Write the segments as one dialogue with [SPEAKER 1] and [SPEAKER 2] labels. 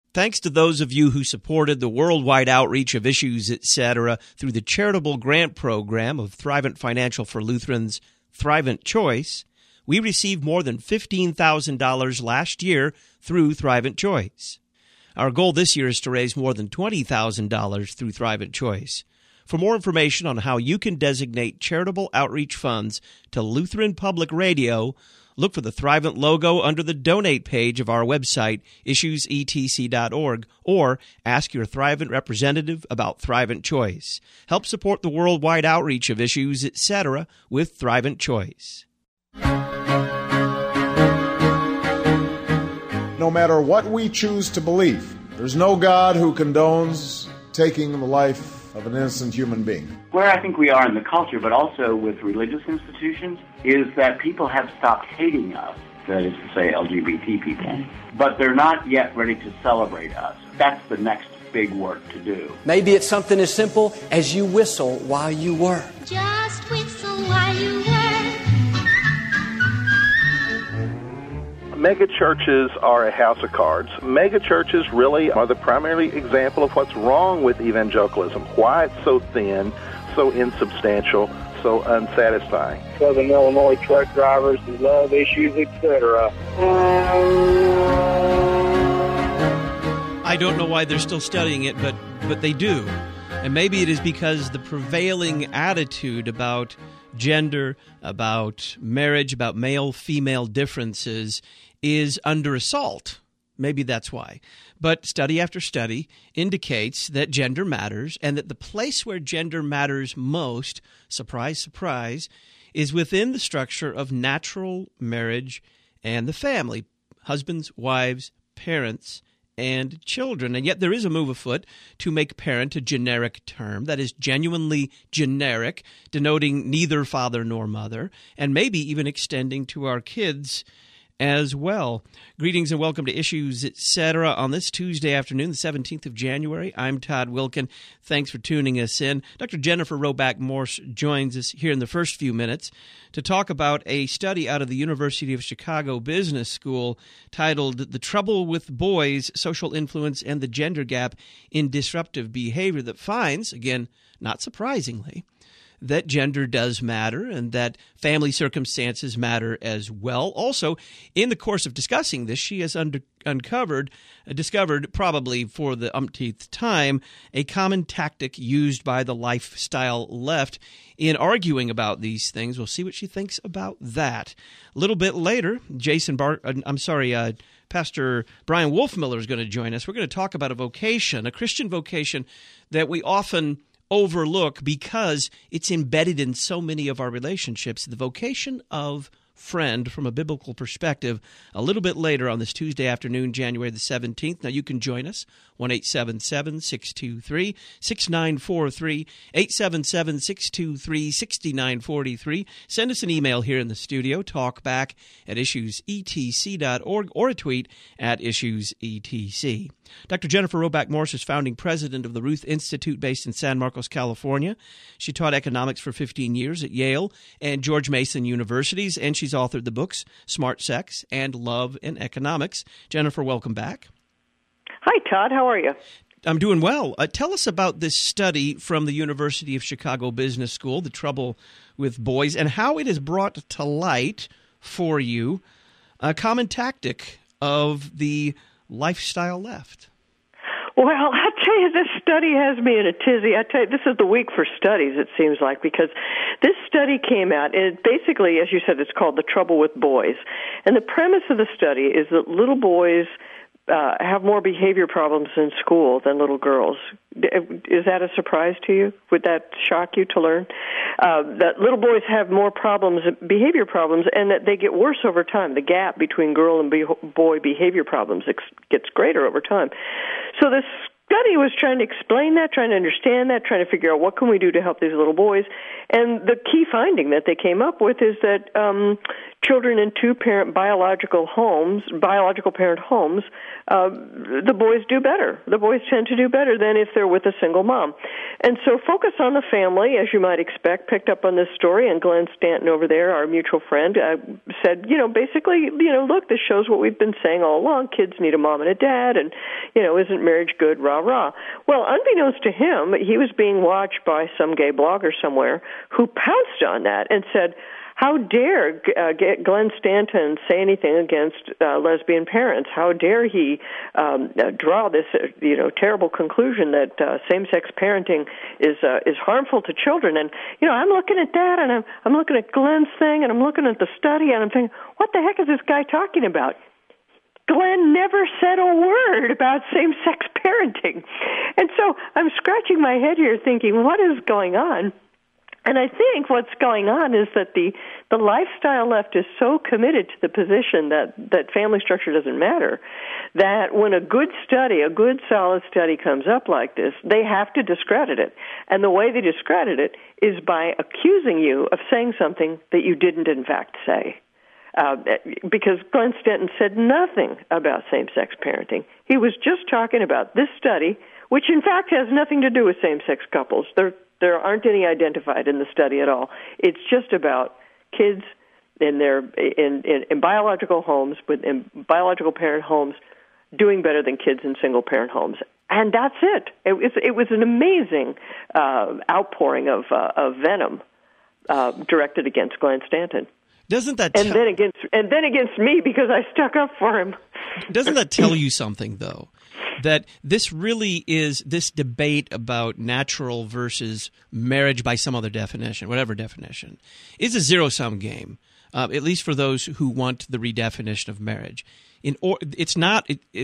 [SPEAKER 1] Thanks to those of you who supported the worldwide outreach of Issues, Etc. through the charitable grant program of Thrivent Financial for Lutherans' Thrivent Choice, we received more than $15,000 last year through Thrivent Choice. Our goal this year is to raise more than $20,000 through Thrivent Choice. For more information on how you can designate charitable outreach funds to Lutheran Public Radio, look for the Thrivent logo under the Donate page of our website, issuesetc.org, or ask your Thrivent representative about Thrivent Choice. Help support the worldwide outreach of Issues, Etc. with Thrivent Choice.
[SPEAKER 2] No matter what we choose to believe, there's no God who condones taking the life of an innocent human being.
[SPEAKER 3] Where I think we are in the culture, but also with religious institutions, is that people have stopped hating us, that is to say LGBT people, but they're not yet ready to celebrate us. That's the next big work to do.
[SPEAKER 4] Maybe it's something as simple as you whistle while you work.
[SPEAKER 5] Just whistle while you work.
[SPEAKER 6] Mega churches are a house of cards. Mega churches really are the primary example of what's wrong with evangelicalism, why it's so thin, so insubstantial, so unsatisfying.
[SPEAKER 7] Southern Illinois truck drivers who love Issues, etc.
[SPEAKER 1] I don't know why they're still studying it, but they do. And maybe it is because the prevailing attitude about gender, about marriage, about male-female differences is under assault. Maybe that's why. But study after study indicates that gender matters, and that the place where gender matters most, surprise, surprise, is within the structure of natural marriage and the family, husbands, wives, parents, and children. And yet there is a move afoot to make parent a generic term that is genuinely generic, denoting neither father nor mother, and maybe even extending to our kids as well. Greetings and welcome to Issues, Etc. on this Tuesday afternoon, the 17th of January. I'm Todd Wilkin. Thanks for tuning us in. Dr. Jennifer Roback Morse joins us here in the first few minutes to talk about a study out of the University of Chicago Business School titled The Trouble with Boys, Social Influence and the Gender Gap in Disruptive Behavior that finds, again, not surprisingly, that gender does matter and that family circumstances matter as well. Also, in the course of discussing this, she has discovered, probably for the umpteenth time, a common tactic used by the lifestyle left in arguing about these things. We'll see what she thinks about that. A little bit later, Pastor Brian Wolfmiller is going to join us. We're going to talk about a vocation, a Christian vocation that we often overlook because it's embedded in so many of our relationships, the vocation of friend from a biblical perspective, a little bit later on this Tuesday afternoon, January the 17th. Now you can join us, 1-877-623-6943, 877-623-6943. Send us an email here in the studio, talkback at issuesetc.org, or a tweet at issuesetc. Dr. Jennifer Roback Morse is founding president of the Ruth Institute based in San Marcos, California. She taught economics for 15 years at Yale and George Mason universities, and she's authored the books Smart Sex and Love in Economics. Jennifer, welcome back.
[SPEAKER 8] Hi, Todd. How are you?
[SPEAKER 1] I'm doing well. Tell us about this study from the University of Chicago Business School, The Trouble with Boys, and how it has brought to light for you a common tactic of the lifestyle left.
[SPEAKER 8] Well, I tell you, this study has me in a tizzy. I tell you, this is the week for studies, it seems like, because this study came out, and basically, as you said, it's called The Trouble with Boys. And the premise of the study is that little boys have more behavior problems in school than little girls. Is that a surprise to you? Would that shock you to learn? That little boys have more problems, behavior problems, and that they get worse over time. The gap between girl and boy behavior problems gets greater over time. So this study was trying to explain that, trying to understand that, trying to figure out what can we do to help these little boys. And the key finding that they came up with is that children in two-parent biological parent homes, the boys do better. The boys tend to do better than if they're with a single mom. And so Focus on the Family, as you might expect, picked up on this story, and Glenn Stanton over there, our mutual friend, said, basically, look, this shows what we've been saying all along. Kids need a mom and a dad, and, isn't marriage good, rah-rah. Well, unbeknownst to him, he was being watched by some gay blogger somewhere who pounced on that and said, how dare Glenn Stanton say anything against lesbian parents? How dare he draw this, terrible conclusion that same-sex parenting is harmful to children? And I'm looking at that, and I'm looking at Glenn's thing, and I'm looking at the study, and I'm thinking, what the heck is this guy talking about? Glenn never said a word about same-sex parenting, and so I'm scratching my head here, thinking, what is going on? And I think what's going on is that the lifestyle left is so committed to the position that family structure doesn't matter, that when a good solid study comes up like this, they have to discredit it. And the way they discredit it is by accusing you of saying something that you didn't in fact say. Because Glenn Stanton said nothing about same-sex parenting. He was just talking about this study, which in fact has nothing to do with same-sex couples. There aren't any identified in the study at all. It's just about kids in biological homes, in biological parent homes, doing better than kids in single parent homes, and that's it. It was an amazing outpouring of venom directed against Glenn Stanton.
[SPEAKER 1] Doesn't that
[SPEAKER 8] and then against me because I stuck up for him?
[SPEAKER 1] Doesn't that tell you something, though? That this really is this debate about natural versus marriage by some other definition, whatever definition, is a zero-sum game, at least for those who want the redefinition of marriage. It's not,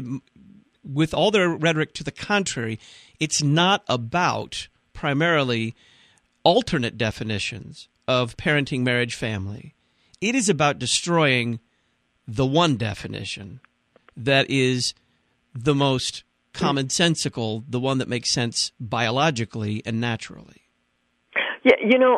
[SPEAKER 1] with all their rhetoric to the contrary, it's not about primarily alternate definitions of parenting, marriage, family. It is about destroying the one definition that is the most commonsensical, the one that makes sense biologically and naturally.
[SPEAKER 8] Yeah,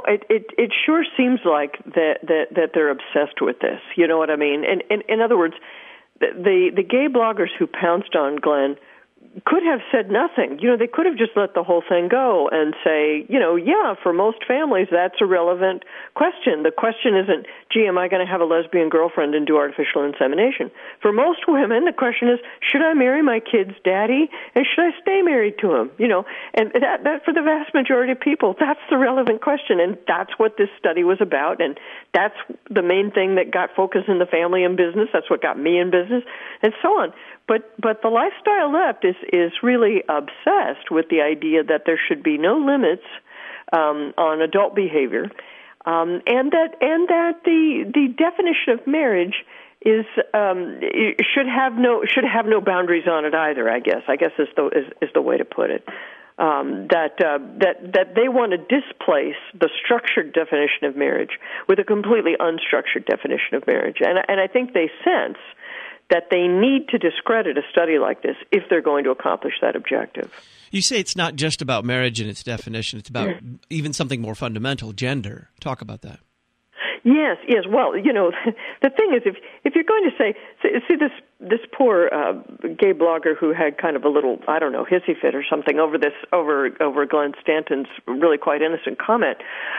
[SPEAKER 8] it sure seems like that they're obsessed with this. You know what I mean? And in other words, the gay bloggers who pounced on Glenn could have said nothing. They could have just let the whole thing go and say, yeah, for most families, that's a relevant question. The question isn't, gee, am I going to have a lesbian girlfriend and do artificial insemination? For most women, the question is, should I marry my kid's daddy and should I stay married to him? And that for the vast majority of people, that's the relevant question. And that's what this study was about. And that's the main thing that got Focus in the Family in business. That's what got me in business, and so on. But the lifestyle left is really obsessed with the idea that there should be no limits on adult behavior, and that the definition of marriage is should have no boundaries on it either. I guess is the way to put it. That they want to displace the structured definition of marriage with a completely unstructured definition of marriage, and I think they sense that they need to discredit a study like this if they're going to accomplish that objective.
[SPEAKER 1] You say it's not just about marriage and its definition. It's about even something more fundamental, gender. Talk about that.
[SPEAKER 8] Yes. Well, the thing is, if you're going to say this poor gay blogger who had kind of a little, I don't know, hissy fit or something over Glenn Stanton's really quite innocent comment,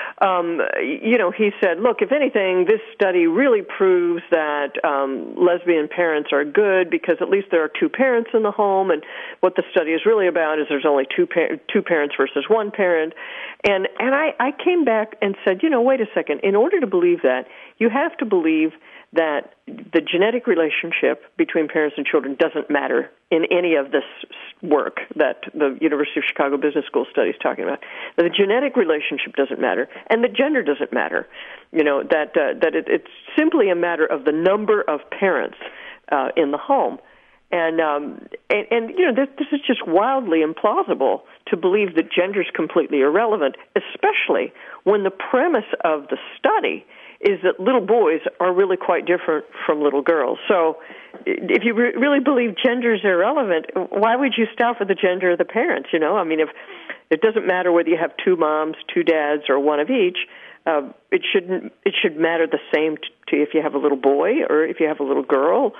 [SPEAKER 8] he said, look, if anything, this study really proves that lesbian parents are good because at least there are two parents in the home, and what the study is really about is there's only two parents versus one parent. And I came back and said, wait a second, in order to believe that, you have to believe that the genetic relationship between parents and children doesn't matter in any of this work that the University of Chicago Business School study is talking about. The genetic relationship doesn't matter, and the gender doesn't matter. It's simply a matter of the number of parents in the home. And this is just wildly implausible to believe that gender is completely irrelevant, especially when the premise of the study is that little boys are really quite different from little girls. So if you really believe gender is irrelevant, why would you stop with the gender of the parents? If it doesn't matter whether you have two moms, two dads, or one of each, it should matter the same to if you have a little boy or if you have a little girl.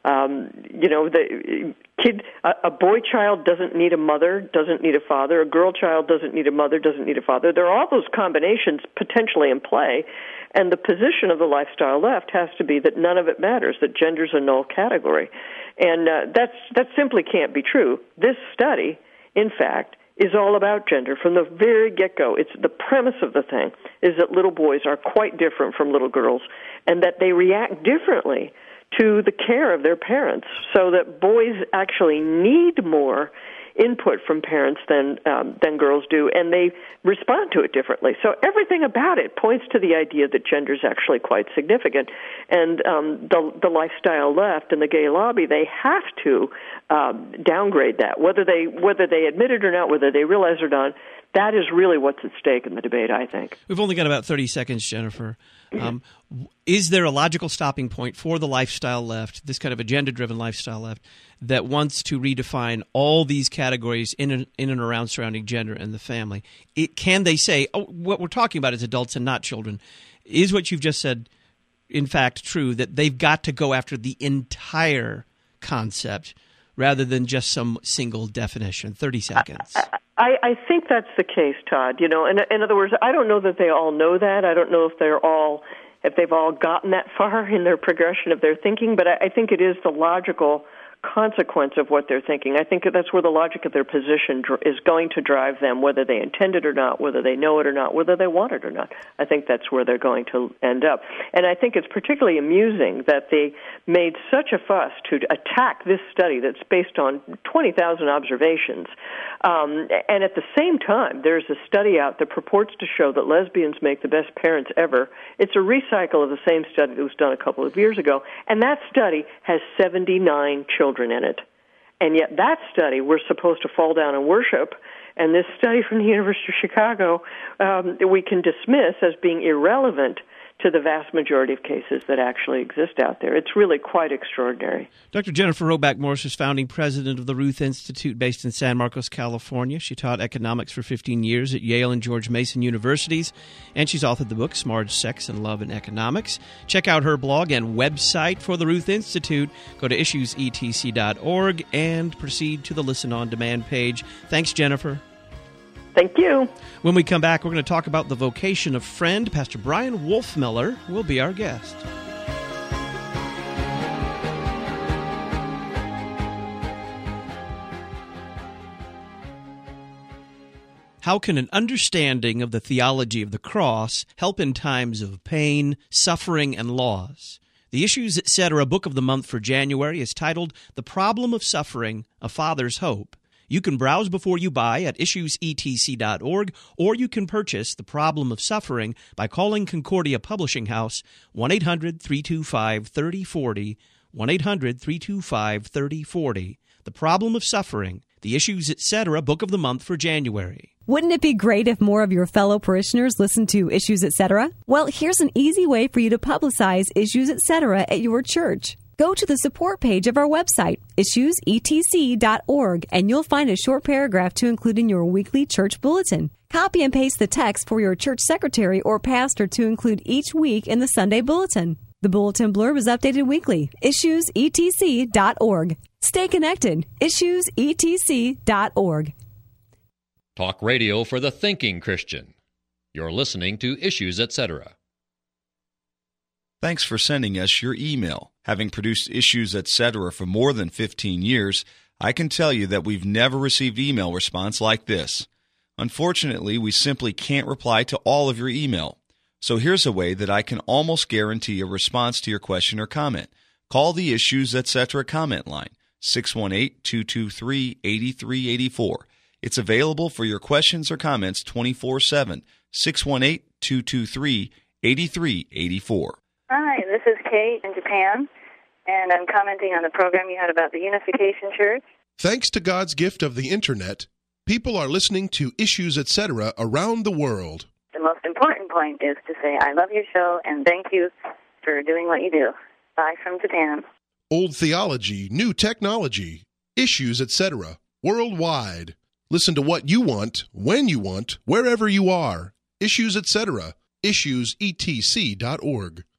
[SPEAKER 8] A boy child doesn't need a mother, doesn't need a father. A girl child doesn't need a mother, doesn't need a father. There are all those combinations potentially in play, and the position of the lifestyle left has to be that none of it matters, that gender's a null category. And that simply can't be true. This study, in fact, is all about gender from the very get-go. It's the premise of the thing is that little boys are quite different from little girls and that they react differently to the care of their parents, so that boys actually need more input from parents than girls do, and they respond to it differently. So everything about it points to the idea that gender is actually quite significant, and the lifestyle left and the gay lobby, they have to downgrade that, whether they admit it or not, whether they realize it or not. That is really what's at stake in the debate, I think.
[SPEAKER 1] We've only got about 30 seconds, Jennifer. Is there a logical stopping point for the lifestyle left, this kind of agenda-driven lifestyle left, that wants to redefine all these categories in and around surrounding gender and the family? Can they say, what we're talking about is adults and not children? Is what you've just said, in fact, true, that they've got to go after the entire concept rather than just some single definition? 30 seconds.
[SPEAKER 8] I think that's the case, Todd. In other words, I don't know that they all know that. I don't know if they've all gotten that far in their progression of their thinking, but I think it is the logical consequence of what they're thinking. I think that's where the logic of their position is going to drive them, whether they intend it or not, whether they know it or not, whether they want it or not. I think that's where they're going to end up. And I think it's particularly amusing that they made such a fuss to attack this study that's based on 20,000 observations. And at the same time, there's a study out that purports to show that lesbians make the best parents ever. It's a recycle of the same study that was done a couple of years ago, and that study has 79 children in it. And yet that study we're supposed to fall down and worship, and this study from the University of Chicago we can dismiss as being irrelevant to the vast majority of cases that actually exist out there. It's really quite extraordinary.
[SPEAKER 1] Dr. Jennifer Roback Morse is founding president of the Ruth Institute based in San Marcos, California. She taught economics for 15 years at Yale and George Mason Universities, and she's authored the book Smart Sex and Love in Economics. Check out her blog and website for the Ruth Institute. Go to issuesetc.org and proceed to the Listen on Demand page. Thanks, Jennifer.
[SPEAKER 8] Thank you.
[SPEAKER 1] When we come back, we're going to talk about the vocation of friend. Pastor Brian Wolfmiller will be our guest. How can an understanding of the theology of the cross help in times of pain, suffering, and loss? The Issues, Etc. book of the month for January is titled The Problem of Suffering, A Father's Hope. You can browse before you buy at issuesetc.org, or you can purchase The Problem of Suffering by calling Concordia Publishing House 1-800-325-3040, 1-800-325-3040. The Problem of Suffering, The Issues, Etc. book of the month for January.
[SPEAKER 9] Wouldn't it be great if more of your fellow parishioners listened to Issues, Etc.? Well, here's an easy way for you to publicize Issues, Etc. at your church. Go to the support page of our website, issuesetc.org, and you'll find a short paragraph to include in your weekly church bulletin. Copy and paste the text for your church secretary or pastor to include each week in the Sunday bulletin. The bulletin blurb is updated weekly. Issuesetc.org. Stay connected. Issuesetc.org.
[SPEAKER 10] Talk radio for the thinking Christian. You're listening to Issues, Etc.
[SPEAKER 11] Thanks for sending us your email. Having produced Issues, Etc. for more than 15 years, I can tell you that we've never received email response like this. Unfortunately, we simply can't reply to all of your email. So here's a way that I can almost guarantee a response to your question or comment. Call the Issues, Etc. comment line, 618-223-8384. It's available for your questions or comments 24/7, 618-223-8384.
[SPEAKER 12] Hi, this is Kate in Japan, and I'm commenting on the program you had about the Unification Church.
[SPEAKER 13] Thanks to God's gift of the Internet, people are listening to Issues, Etc. around the world.
[SPEAKER 12] The most important point is to say, I love your show, and thank you for doing what you do. Bye from Japan.
[SPEAKER 13] Old theology, new technology, Issues, Etc. worldwide. Listen to what you want, when you want, wherever you are. Issues, Etc. issuesetc.org.